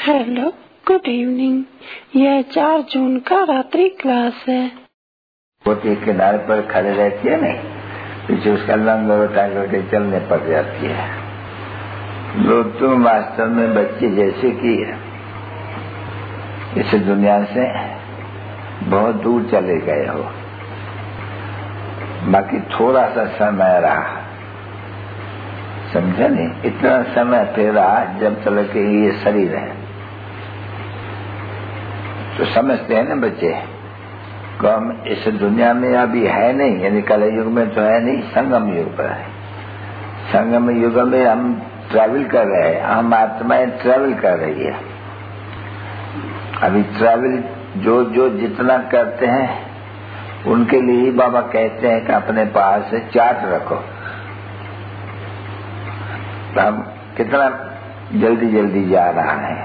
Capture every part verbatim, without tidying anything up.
Hello, good evening. यह चार जून का रात्रि क्लास है। वो एक किनारे पर खड़े रहती है नहीं, पीछे उसका लंग और टांगे चलने पड़ जाती है। लोग तुम वास्तव में बच्चे जैसे कि इस दुनिया से बहुत दूर चले गए हो, बाकी थोड़ा सा समय रहा, समझा नहीं? इतना समय फिर रहा जब तक कि ये शरीर है। तो समझते हैं ना बच्चे को हम इस दुनिया में अभी है नहीं, यानी कल युग में तो है नहीं, संगम युग पर है। संगम युग में हम ट्रैवल कर रहे हैं, हम आत्माएं ट्रैवल कर रही है। अभी ट्रैवल जो जो जितना करते हैं उनके लिए ही बाबा कहते हैं कि अपने पास से चार्ट रखो। तो हम कितना जल्दी जल्दी जा रहा है,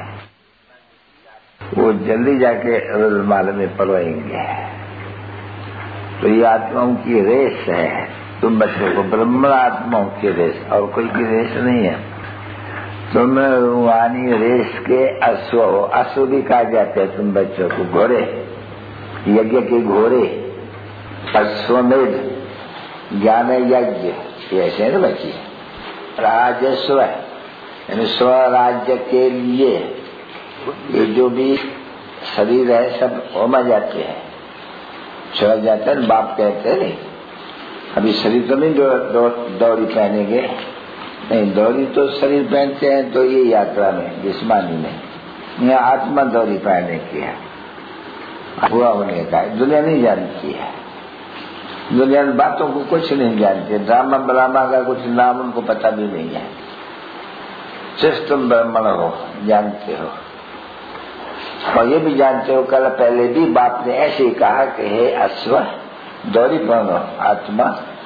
वो जल्दी जाके रोजमाल में परोएंगे। तो ये आत्माओं की रेस है, तुम बच्चों को ब्रह्म आत्माओं की रेस, और कोई की रेस नहीं है। तुम रूहानी रेस के अश्व हो, अश्व भी कहा जाते हैं तुम बच्चों को, घोड़े, यज्ञ के घोड़े, अश्वमेध, ज्ञान यज्ञ, ऐसे है ना बच्चे। राजस्व यानी स्वराज्य के लिए ये जो भी शरीर है सब होमा जाते हैं, छोड़ जाते हैं। बाप कहते हैं नहीं, अभी शरीर तो नहीं दौड़ी पहनेंगे, नहीं दौड़ी तो शरीर पहनते हैं तो ये यात्रा में जिस्मानी में, यहाँ आत्मा दौड़ी पहनने की है, हुआ होने का। दुनिया नहीं जानती है, दुनिया में बातों को कुछ नहीं जानती है। ड्रामा ब्रामा का कुछ नाम उनको पता भी नहीं है। सिर्फ तुम ब्राह्मण हो, जानते हो, और ये भी जानते हो कल पहले भी बाप ने ऐसे ही कहा कि हे अश्व दौड़ी पहनो आत्मा,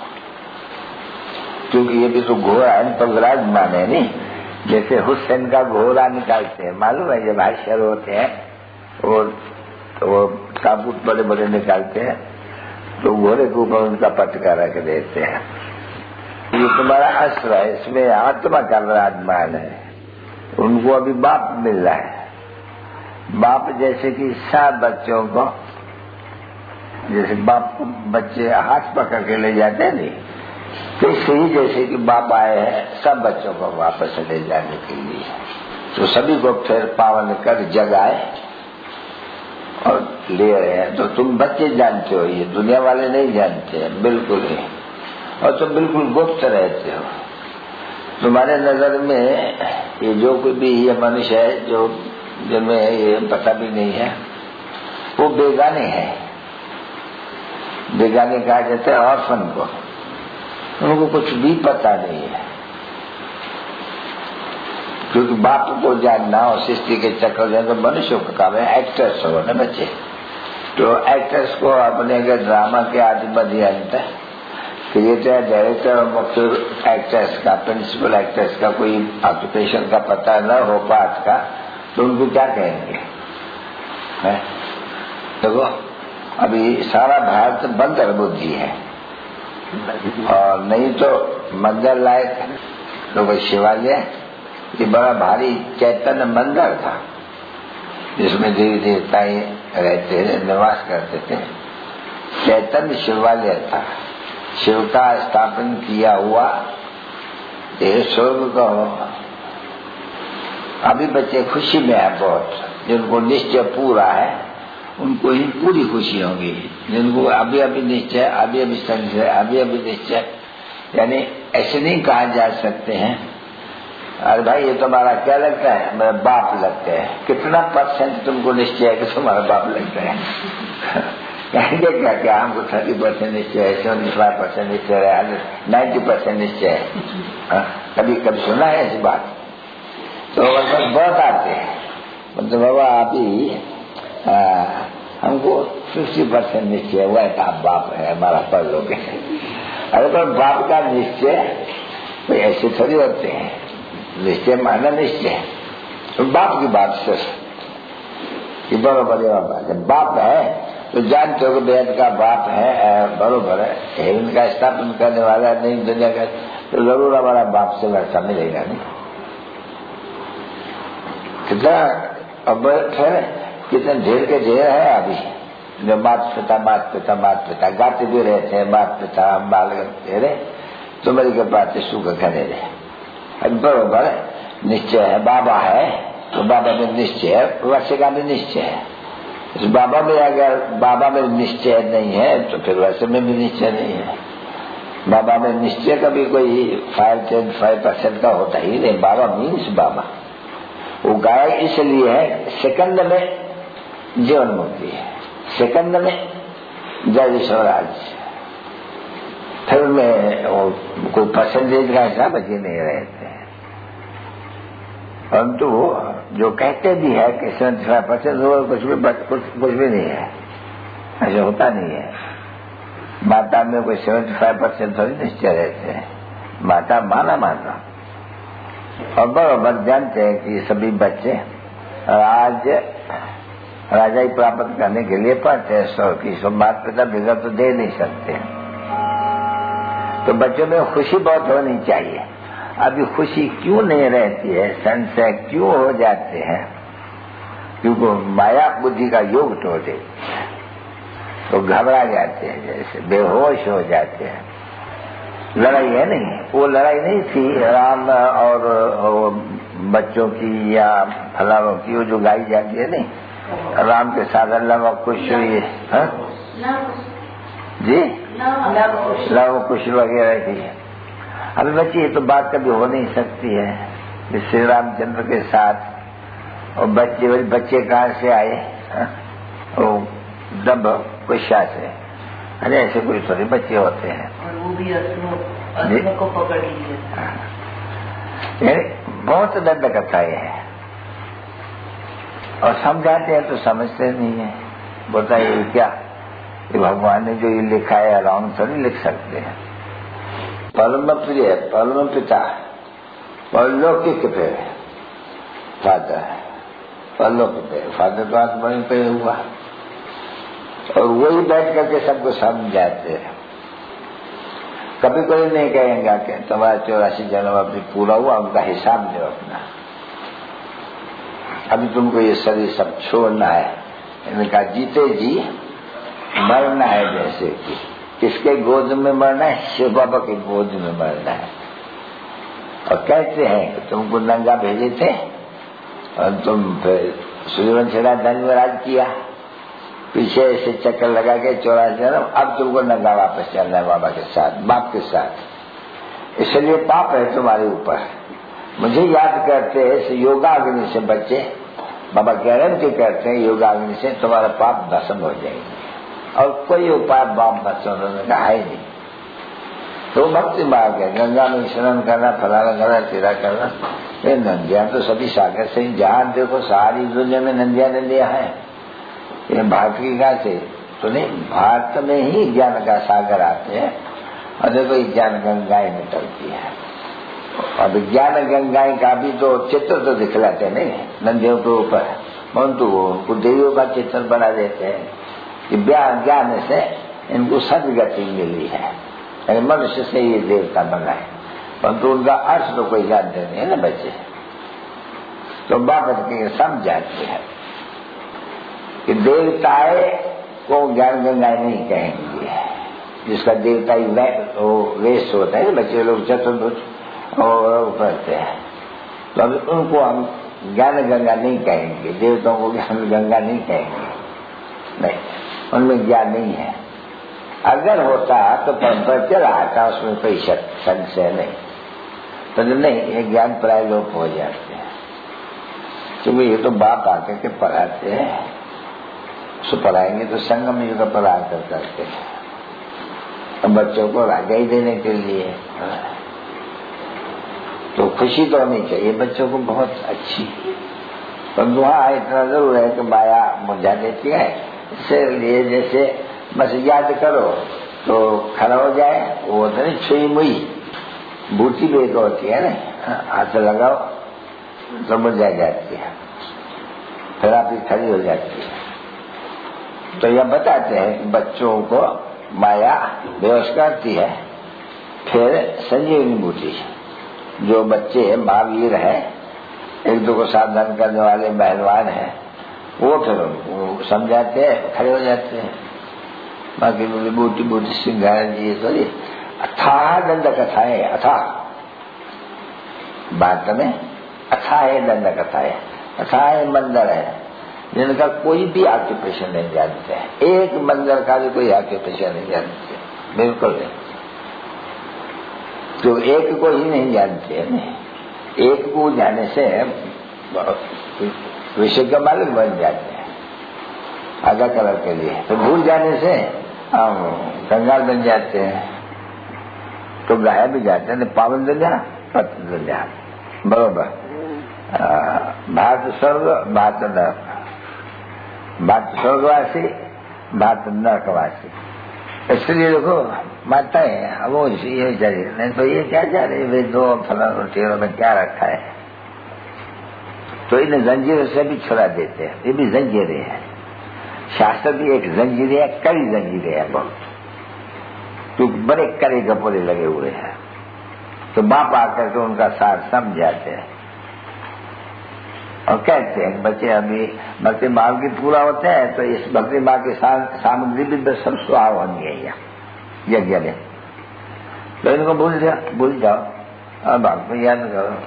क्योंकि ये भी तो घोड़ा है, पर विराजमान है नहीं। जैसे हुसैन का घोड़ा निकालते हैं, मालूम है, जब हाशिर होते हैं वो तो वो ताबूत बड़े बड़े निकालते हैं तो घोड़े के ऊपर उनका पटका रख देते हैं। ये तुम्हारा अश्व है, इसमें आत्मा का विराजमान है। उनको अभी बाप मिल रहा है। बाप जैसे कि सब बच्चों को, जैसे बाप को बच्चे हाथ पकड़ के ले जाते हैं नहीं, तो ही जैसे कि बाप आए हैं सब बच्चों को वापस ले जाने के लिए, तो सभी को फिर पावन कर जगाए और ले रहे हैं। तो तुम बच्चे जानते हो, ये दुनिया वाले नहीं जानते हैं बिल्कुल ही, और तुम बिल्कुल गुप्त रहते हो। तुम्हारे नजर में ये जो कोई भी ये मनुष्य है जो जिनमें ये पता भी नहीं है, वो बेगाने हैं। बेगाने कहा जाता है ऑर्फन को, उनको कुछ भी पता नहीं है, क्योंकि बाप को जानना और सृष्टि के चक्कर जाना तो मनुष्यों का काम है। एक्टर्स हो ना बच्चे, तो एक्टर्स को अपने अगर ड्रामा के आदि मध्य क्रिएटर, डायरेक्टर और मुख्य एक्टर्स का, प्रिंसिपल एक्टर्स का कोई ऑक्यूपेशन का पता न हो पाठ का, तो उनको क्या कहेंगे? देखो अभी सारा भारत बंदर बुद्धि है, और नहीं तो मंदिर लायक तो वही शिवालय, ये बड़ा भारी चैतन्य मंदिर था जिसमें देवी देवताएं रहते थे, निवास करते थे। चैतन्य शिवालय था, शिव का स्थापन किया हुआ ये स्वर्ग का। अभी बच्चे खुशी में है बहुत, जिनको निश्चय पूरा है उनको ही पूरी खुशी होगी। जिनको अभी अभी निश्चय, अभी अभी संशय, अभी अभी निश्चय, यानी ऐसे नहीं कहा जा सकते हैं अरे भाई ये तुम्हारा क्या लगता है, मेरा बाप लगते हैं। कितना परसेंट तुमको निश्चय है कि तुम्हारा बाप लगता है? कहेंगे क्या क्या हमको थर्टी परसेंट निश्चय है, सेवेंटी फाइव परसेंट निश्चय है, नाइन्टी परसेंट निश्चय है। कभी कभी सुना है ऐसी बात? तो बस बहुत आते हैं, मतलब बाबा अभी हमको फिफ्टी परसेंट निश्चय हुआ है कि आप बाप है, हमारा पढ़ लोगे। अरे पर बाप का निश्चय तो ऐसे थोड़ी होते हैं, निश्चय माना निश्चय, तो बाप की बात सिर्फ ये बरोबर है। जब बाप है तो जानते हो कि बेहद का बाप है, बरोबर है, हेवन का स्थापन करने वाला नहीं दुनिया का, तो जरूर हमारा बाप से वैसा मिलेगा नहीं। कितना अब फिर कितने ढेर के ढेर है अभी जो मात पिता मात पिता मात पिता गाते भी रहते हैं, मात पिता बाल तेरे तुम्हारी के बात सुख करे रहे। अब बरोबर निश्चय है, बाबा है तो बाबा में निश्चय है, वर्षे का भी निश्चय है। इस बाबा में अगर बाबा में निश्चय नहीं है तो फिर वर्षे में भी निश्चय नहीं है। बाबा में निश्चय का भी कोई फाइव टेन फाइव परसेंट का होता ही नहीं। बाबा मीन्स बाबा वो गायक इसलिए है सेकंड में जीवन मुक्ति है, सेकंड में जय स्वराज, फिर में कोई परसेंटेज का हिसाब बचे नहीं रहते हैं। परंतु जो कहते भी है कि सेवेंटी फाइव परसेंट कुछ भी कुछ, कुछ भी नहीं है, ऐसा होता नहीं है। माता में कोई सेवेंटी फाइव परसेंट थोड़ी निश्चय रहते हैं, माता माना माता। और बराबर जानते हैं कि सभी बच्चे राज राजाई प्राप्त करने के लिए पढ़ते हैं, सौ की सौ माता पिता बिगड़ तो दे नहीं सकते। तो बच्चों में खुशी बहुत होनी चाहिए। अभी खुशी क्यों नहीं रहती है, संशय क्यों हो जाते हैं? क्योंकि माया बुद्धि का योग तोड़ देती है, तो घबरा जाते हैं, जैसे बेहोश हो जाते हैं। लड़ाई है नहीं, वो लड़ाई नहीं थी राम और, और बच्चों की या फलानों की, वो जो गाई जाती है नहीं, राम के साथ अल्लाह खुश हुई है जी, लव कुश वगैरह की। अभी बच्ची ये तो बात कभी हो नहीं सकती है कि श्री रामचंद्र के साथ और बच्चे बच्चे कहाँ से आए, वो दब कुशा से, अरे ऐसे कोई थोड़े बच्चे होते हैं। और वो भी असुरों को पकड़ लिए, बहुत दर्द कथा है। और समझाते हैं तो समझते नहीं है। बताइए क्या कि भगवान ने जो ये लिखा है रॉन्ग तो नहीं लिख सकते हैं। परम प्रिय परम पिता परलौकिक पे फादर, परलौकिक पे फादर तो आत्मा पे हुआ, और वही बैठ करके सबको समझाते हैं। कभी कोई नहीं कहेंगे कि तुम्हारा चौरासी जन्म अभी पूरा हुआ, उनका हिसाब दो अपना, अभी तुमको ये शरीर सब छोड़ना है। इनका जीते जी मरना है, जैसे कि किसके गोद में मरना है, शिव बाबा के गोद में मरना है। और कहते हैं कि तुमको नंगा भेजे थे और तुम फिर सूर्यवंशी धन में राज किया, पीछे ऐसे चक्कर लगा के चौरासी जन्म, अब तुमको नंगा वापस चलना है बाबा के साथ, बाप के साथ। इसलिए पाप है तुम्हारे ऊपर। मुझे याद करते हैं योगाग्नि से बच्चे, बाबा गारंटी करते हैं योगाग्नि से तुम्हारा पाप भस्म हो जाएंगे, और कोई उपाय बाप भस्म उन्होंने कहा है नहीं। तो भक्ति मार्ग है, गंगा में स्नान करना, फलाना करना, तेरा करना। ये नदियां तो सभी सागर से, जहां देखो सारी दुनिया में नदियां नदियां हैं। ये भारत की कहा से तो नहीं, भारत में ही ज्ञान का सागर आते हैं, और देखो ज्ञान गंगाएं निकलती है। अब ज्ञान गंगाएं का भी तो चित्र तो दिखलाते नहीं नदियों के ऊपर, परंतु उनको देवियों का चित्र बना देते हैं कि ज्ञान से इनको सदगति मिली है, यानी मनुष्य से ये देवता बना है, परंतु उनका अर्थ तो कोई जानते नहीं है ना बच्चे। तो बाबत के समझाते हैं कि देवताएं को ज्ञान गंगाएं नहीं कहेंगे, जिसका देवता ही वेश होता है, बच्चे लोग चतुर्भुज और करते हैं, तो अभी उनको हम ज्ञान गंगा नहीं कहेंगे, देवताओं को ज्ञान गंगा नहीं कहेंगे, नहीं, उनमें ज्ञान नहीं है। अगर होता तो परंपरा चला आता, उसमें कोई संशय नहीं, तो नहीं, ये ज्ञान प्राय लोप हो जाते हैं। क्योंकि ये तो बाप आकर के पढ़ाते हैं, उसको पढ़ाएंगे तो संगम युग पर आकर करते हैं, तो बच्चों को राजा ही देने के लिए। तो खुशी तो होनी चाहिए बच्चों को बहुत अच्छी, पर वहाँ इतना जरूर है कि माया मुझा देती है। इसलिए जैसे बस याद करो तो खड़ा हो जाए, वो तो नहीं छुई मुई बूटी भी एक होती है ना, हाथ लगाओ तो मुझा जाती है, फिर आप ही खड़ी हो जाती है। तो यह बताते हैं कि बच्चों को माया बेहोश करती है। फिर संजीवनी बूटी, जो बच्चे महावीर है, एक दो को सावधान करने वाले पहलवान है, वो फिर वो समझाते हैं, खड़े हो जाते हैं। बाकी विभूति बूटी सिंगार जी सॉरी अथाह दंड कथा है, अथाह बात में अथाह है, दंड कथा है, अथाह है मंदिर है जिनका कोई भी ऑक्यूपेशन नहीं जानते हैं। एक मंदिर का भी कोई ऑक्यूपेशन नहीं जानते, बिल्कुल नहीं। तो एक को ही नहीं जानते हैं, एक को जाने से विषय का मालिक बन जाते हैं आधा कलर के लिए। तो भूल जाने से हम कंगाल बन जाते हैं, तो गाया भी जाते हैं। पावन दुनिया पतन दुनिया बरोबर। भारत स्वर्ग भारत नरक, भारत स्वर्गवासी भारत नरकवासी। इसलिए देखो माता है वो ये चाहिए, नहीं तो ये क्या चाह रही है दो फला रोटियों में क्या रखा है। तो इन्हें जंजीरों से भी छुड़ा देते हैं, ये भी जंजीरें हैं। शास्त्र भी एक जंजीरें है, कड़ी जंजीरें है बहुत, तो बड़े कड़े कपोले लगे हुए हैं। तो बाप आकर के उनका सार समझाते हैं और कहते हैं बच्चे अभी भक्ति मार्ग की पूरा होता है, तो इस भक्ति मार्ग की सामग्री भी सब सुहाव होनी है यज्ञ में। तो इनको भूल जाओ भूल जाओ और बाप को याद करो।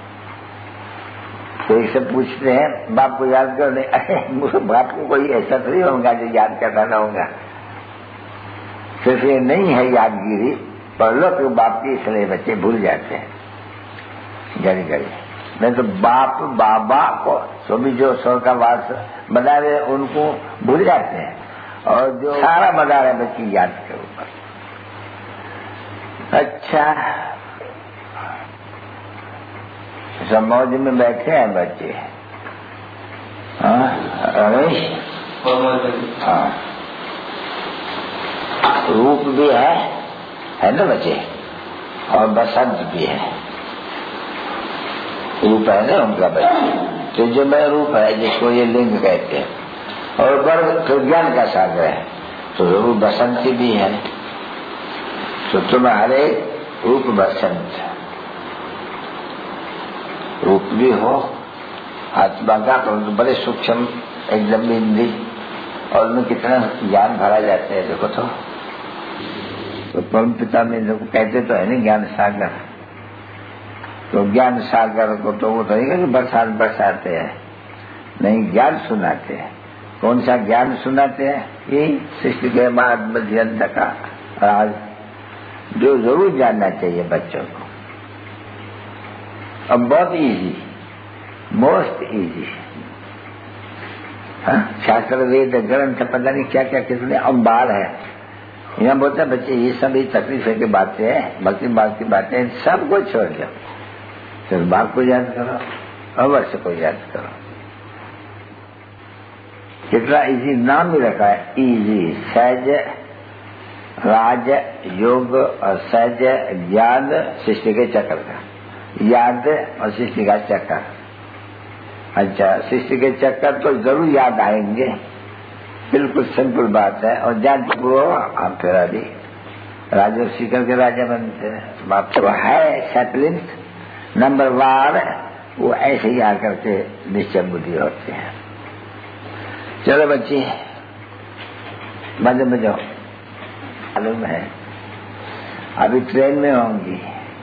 तो एक से पूछते हैं बाप को याद करो, नहीं अरे बाप को कोई ऐसा थोड़ी होगा जो याद करना ना होगा। सिर्फ ये नहीं है यादगिरी, पर लो तो बाप की, इसलिए बच्चे भूल जाते हैं घड़ी घड़ी। नहीं तो बाप बाबा को सो भी जो स्वर का वास बना रहे उनको भूल जाते हैं, और जो सारा बना रहे बच्चे याद के ऊपर। अच्छा सब मौज में बैठे हैं बच्चे। रमेश हाँ रूप भी है है ना बच्चे, और बसंत भी है। रूप है ना उनका बच्चे, तो जो मैं रूप है जिसको ये लिंग कहते हैं, और वर्ग तो ज्ञान का सागर है, तो जरूर बसंती भी है। तो तुम्हारे रूप बसंत रूप भी हो, आत्मा का तो बड़े सूक्ष्म एकदम बिंदी, और उनमें कितना ज्ञान भरा जाता है देखो। तो, तो परम पिता में जो कहते तो है नहीं ज्ञान सागर, तो ज्ञान सागर को तो वो तो नहीं कि बरसात बरसाते हैं, नहीं ज्ञान सुनाते हैं। कौन सा ज्ञान सुनाते हैं? यही सृष्टि के बाद मध्यंत का राज, जो जरूर जानना चाहिए बच्चों को। अब बहुत इजी, मोस्ट इजी। शास्त्र वेद ग्रंथ पता नहीं क्या क्या कितने अम्बार है। यहाँ बोलते बच्चे ये सब ही तकलीफे की बातें हैं, भक्ति बात की बातें, सबको छोड़ दो, सिर्फ बाप को याद करो, अवश्य को याद करो। कितना इजी नाम भी रखा है, इजी सहज राज योग और सहज ज्ञान सृष्टि के चक्र का, याद और सृष्टि का चक्कर। अच्छा सृष्टि के चक्कर तो जरूर याद आएंगे, बिल्कुल सिंपल बात है। और जान पूर्व आप फिर अभी राजा सीकर के राजा बनते हैं। बाप तो है सैपलिंग नंबर वार, वो ऐसे ही आकर के निश्चय बुद्धि होते हैं। चलो बच्ची मजे में जाओ, मालूम है अभी ट्रेन में होंगी,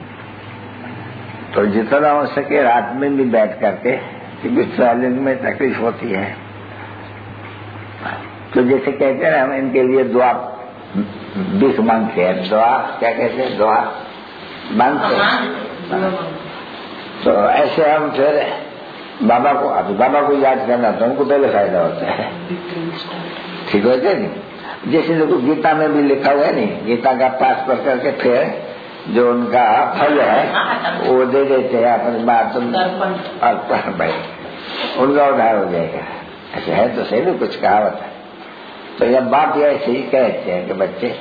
तो जितना हो सके रात में भी बैठ करके, क्योंकि ट्रैवलिंग में तकलीफ होती है। तो जैसे कहते हैं हम इनके लिए दुआ भीख मांगते हैं, दुआ क्या कहते हैं, दुआ मांगते हैं। तो ऐसे हम फिर बाबा को, अभी बाबा को याद करना तो हमको पहले फायदा होता है, ठीक होता है नहीं। जैसे देखो गीता में भी लिखा हुआ है नहीं, गीता का पास पढ़ करके फिर जो उनका फल है वो दे देते हैं अपनी बात अर्पण भाई, उनका उद्धार हो जाएगा। ऐसे है तो सही ना, कुछ कहावत है। तो यह बाप ये ऐसे ही कहते हैं कि बच्चे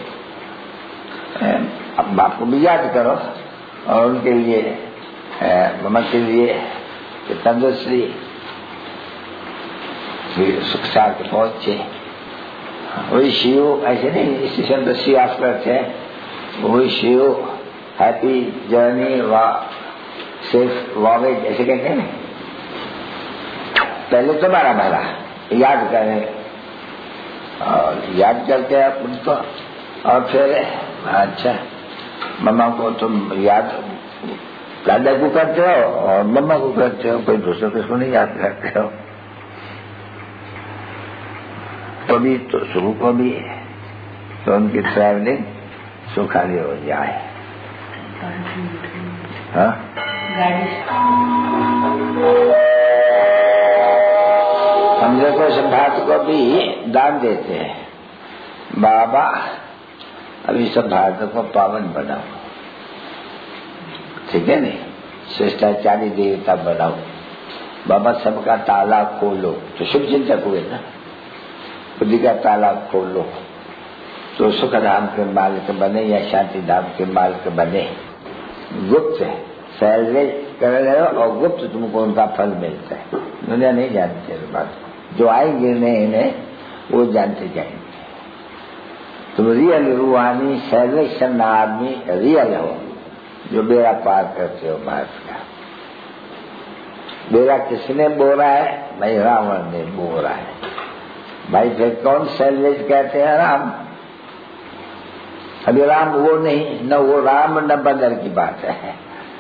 अब बाप को भी याद करो, और उनके लिए मम्मा के लिए तंदुरुस्ती सुख साथ पहुंचे। वही शिव ऐसे नहीं, इसी शब्द सी आफ्टर थे, वही शिव हैप्पी जर्नी व सेफ वॉवेज ऐसे कहते हैं ना। पहले तुम्हारा भला, याद करें और याद करके आप उनको और फिर अच्छा मम्मा को तुम याद दादा को करते हो और मम्मा को करते हो, कोई दूसरे किसको नहीं याद करते हो। कभी तो शुरू को भी तो उनकी ट्रैवलिंग सुखाली हो जाए। हाँ हम देखो सिद्धार्थ को भी दान देते हैं, बाबा अभी सिद्धार्थ को पावन बनाओ, ठीक है नहीं, शिष्टाचारी देवता बनाओ, बाबा सबका ताला खोलो, तो शुभ चिंतक हुए ना, बुद्धि का ताला खोलो तो सुख धाम के मालिक बने या शांति धाम के मालिक बने। गुप्त सैलरी कर रहे हो और गुप्त तुमको उनका फल मिलता है, दुनिया नहीं जानती इस बात को, जो आएंगे नहीं इन्हें वो जानते जाएंगे। तुम रियल रूहानी सैलेक्शन आदमी रियल हो जो बेड़ा पार करते हो भारत का। बेड़ा किसने बोरा है? भाई रावण ने बोरा है। भाई फिर कौन सैलेज कहते हैं? राम। अभी राम वो नहीं, न वो राम न बंदर की बात है।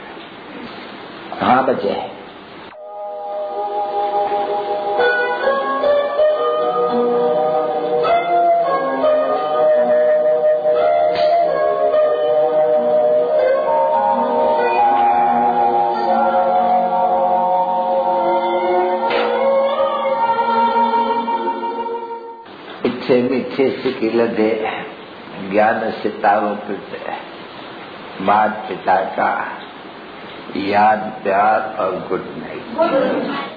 हाँ बचे इच्छे मिच्छे सिकिल दे ज्ञान सितारोपित माता पिता का याद प्यार और गुड नाइट।